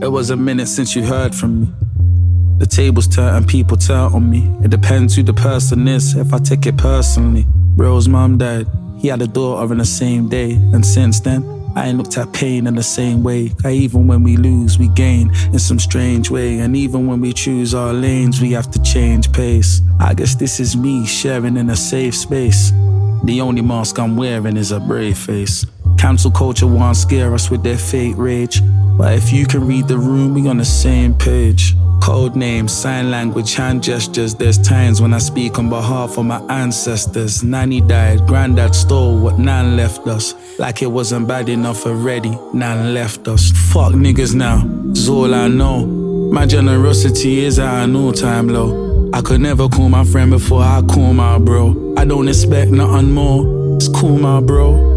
It was a minute since you heard from me. The tables turn and people turn on me. It depends who the person is, if I take it personally. Bro's mum died, he had a daughter on the same day. And since then, I ain't looked at pain in the same way. Even when we lose, we gain in some strange way. And even when we choose our lanes, we have to change pace. I guess this is me sharing in a safe space. The only mask I'm wearing is a brave face. Cancel culture won't scare us with their fake rage. But if you can read the room, we on the same page. Code names, sign language, hand gestures. There's times when I speak on behalf of my ancestors. Nanny died, granddad stole what Nan left us. Like it wasn't bad enough already, Nan left us. Fuck niggas now, is all I know. My generosity is at an all-time low. I could never call my friend before I call my bro. I don't expect nothing more, it's cool my bro.